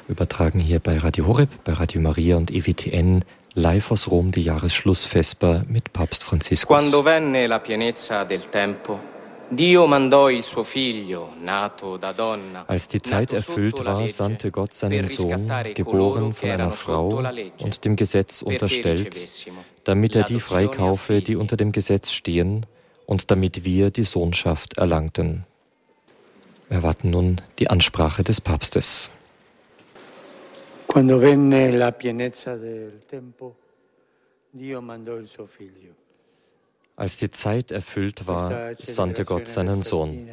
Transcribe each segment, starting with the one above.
Übertragen hier bei Radio Horeb, bei Radio Maria und EWTN, live aus Rom, die Jahresschlussvesper mit Papst Franziskus. Quando venne la pienezza del tempo, Dio mandò il suo figlio, nato da donna. Als die Zeit erfüllt war, sandte Gott seinen Sohn, geboren von einer Frau und dem Gesetz unterstellt, damit er die freikaufe, die unter dem Gesetz stehen, und damit wir die Sohnschaft erlangten. Wir erwarten nun die Ansprache des Papstes. Quando venne la pienezza del tempo, Dio mandò il suo figlio. Als die Zeit erfüllt war, sandte Gott seinen Sohn.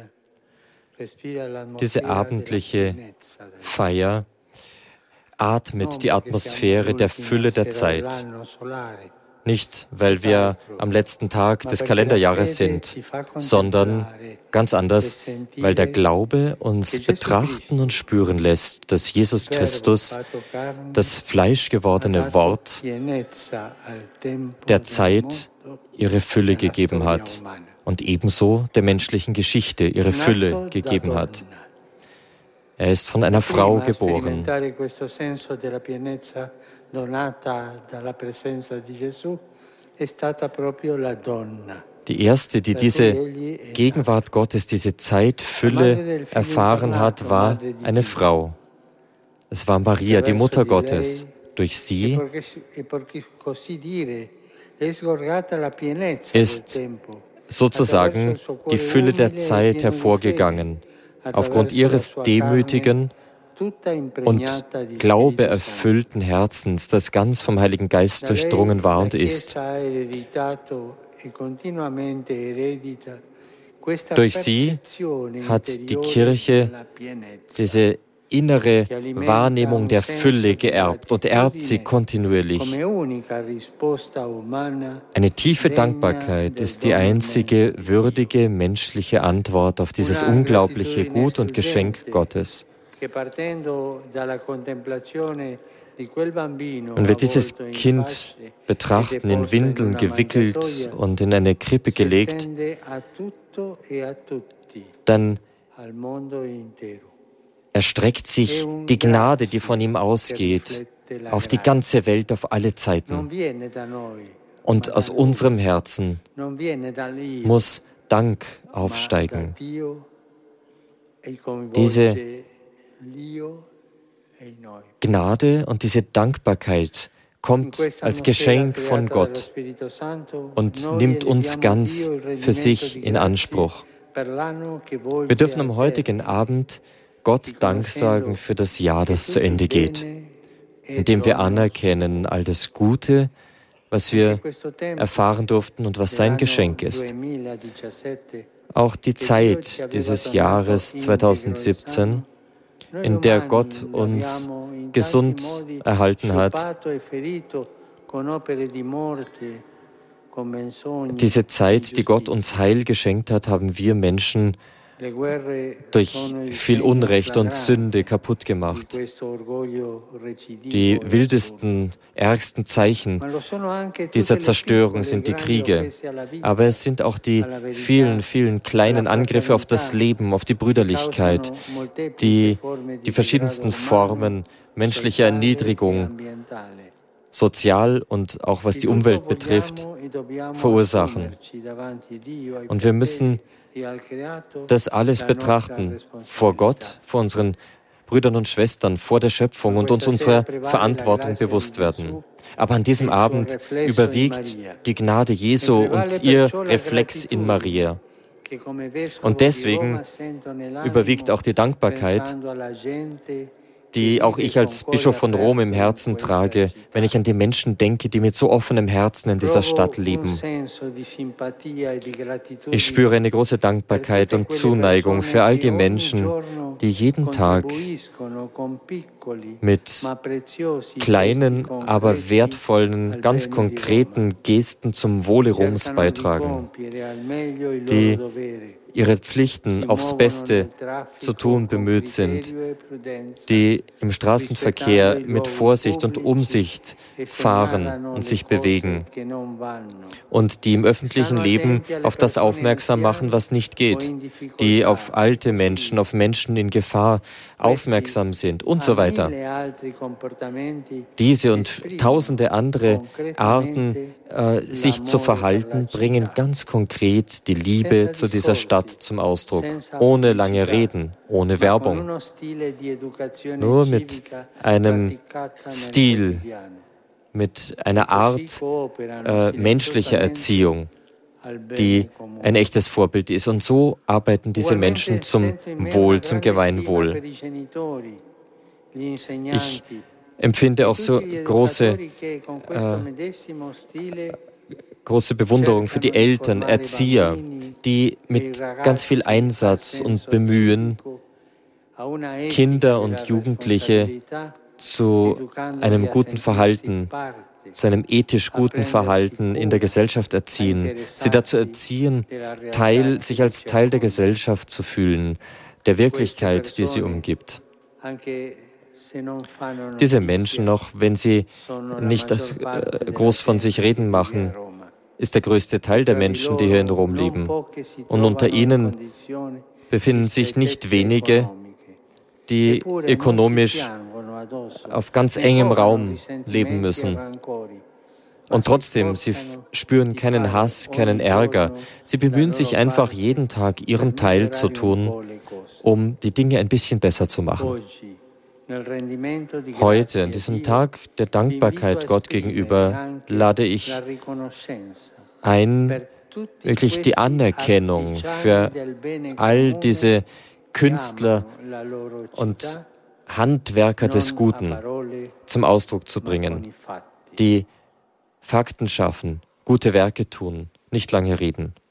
Diese abendliche Feier atmet die Atmosphäre der Fülle der Zeit. Nicht, weil wir am letzten Tag des Kalenderjahres sind, sondern ganz anders, weil der Glaube uns betrachten und spüren lässt, dass Jesus Christus, das fleischgewordene Wort der Zeit, ihre Fülle gegeben hat und ebenso der menschlichen Geschichte ihre Fülle gegeben hat. Er ist von einer Frau geboren. Die erste, die diese Gegenwart Gottes, diese Zeitfülle erfahren hat, war eine Frau. Es war Maria, die Mutter Gottes. Durch sie ist sozusagen die Fülle der Zeit hervorgegangen. Aufgrund ihres demütigen und glaubeerfüllten Herzens, das ganz vom Heiligen Geist durchdrungen war und ist. Durch sie hat die Kirche diese innere Wahrnehmung der Fülle geerbt und erbt sie kontinuierlich. Eine tiefe Dankbarkeit ist die einzige würdige menschliche Antwort auf dieses unglaubliche Gut und Geschenk Gottes. Wenn wir dieses Kind betrachten, in Windeln gewickelt und in eine Krippe gelegt, dann erstreckt sich die Gnade, die von ihm ausgeht, auf die ganze Welt, auf alle Zeiten. Und aus unserem Herzen muss Dank aufsteigen. Diese Gnade und diese Dankbarkeit kommt als Geschenk von Gott und nimmt uns ganz für sich in Anspruch. Wir dürfen am heutigen Abend Gott Dank sagen für das Jahr, das zu Ende geht, indem wir anerkennen all das Gute, was wir erfahren durften und was sein Geschenk ist. Auch die Zeit dieses Jahres 2017, in der Gott uns gesund erhalten hat, diese Zeit, die Gott uns Heil geschenkt hat, haben wir Menschen durch viel Unrecht und Sünde kaputt gemacht. Die wildesten, ärgsten Zeichen dieser Zerstörung sind die Kriege. Aber es sind auch die vielen, vielen kleinen Angriffe auf das Leben, auf die Brüderlichkeit, die verschiedensten Formen menschlicher Erniedrigung, sozial und auch was die Umwelt betrifft, verursachen. Und wir müssen das alles betrachten, vor Gott, vor unseren Brüdern und Schwestern, vor der Schöpfung und uns unserer Verantwortung bewusst werden. Aber an diesem Abend überwiegt die Gnade Jesu und ihr Reflex in Maria. Und deswegen überwiegt auch die Dankbarkeit, die auch ich als Bischof von Rom im Herzen trage, wenn ich an die Menschen denke, die mit so offenem Herzen in dieser Stadt leben. Ich spüre eine große Dankbarkeit und Zuneigung für all die Menschen, die jeden Tag mit kleinen, aber wertvollen, ganz konkreten Gesten zum Wohle Roms beitragen, die ihre Pflichten aufs Beste zu tun bemüht sind, die im Straßenverkehr mit Vorsicht und Umsicht fahren und sich bewegen und die im öffentlichen Leben auf das aufmerksam machen, was nicht geht, die auf alte Menschen, auf Menschen in Gefahr aufmerksam sind und so weiter. Diese und tausende andere Arten, sich zu verhalten, bringen ganz konkret die Liebe zu dieser Stadt zum Ausdruck, ohne lange Reden, ohne Werbung, nur mit einem Stil, mit einer Art menschlicher Erziehung, die ein echtes Vorbild ist. Und so arbeiten diese Menschen zum Wohl, zum Gemeinwohl. Ich empfinde auch so große Bewunderung für die Eltern, Erzieher, die mit ganz viel Einsatz und Bemühen Kinder und Jugendliche zu einem guten Verhalten, zu einem ethisch guten Verhalten in der Gesellschaft erziehen, sie dazu erziehen, sich als Teil der Gesellschaft zu fühlen, der Wirklichkeit, die sie umgibt. Diese Menschen, auch wenn sie nicht groß von sich reden machen, ist der größte Teil der Menschen, die hier in Rom leben. Und unter ihnen befinden sich nicht wenige, die ökonomisch auf ganz engem Raum leben müssen. Und trotzdem, sie spüren keinen Hass, keinen Ärger. Sie bemühen sich einfach jeden Tag, ihren Teil zu tun, um die Dinge ein bisschen besser zu machen. Heute, an diesem Tag der Dankbarkeit Gott gegenüber, lade ich ein, wirklich die Anerkennung für all diese Künstler und Handwerker des Guten zum Ausdruck zu bringen, die Fakten schaffen, gute Werke tun, nicht lange reden.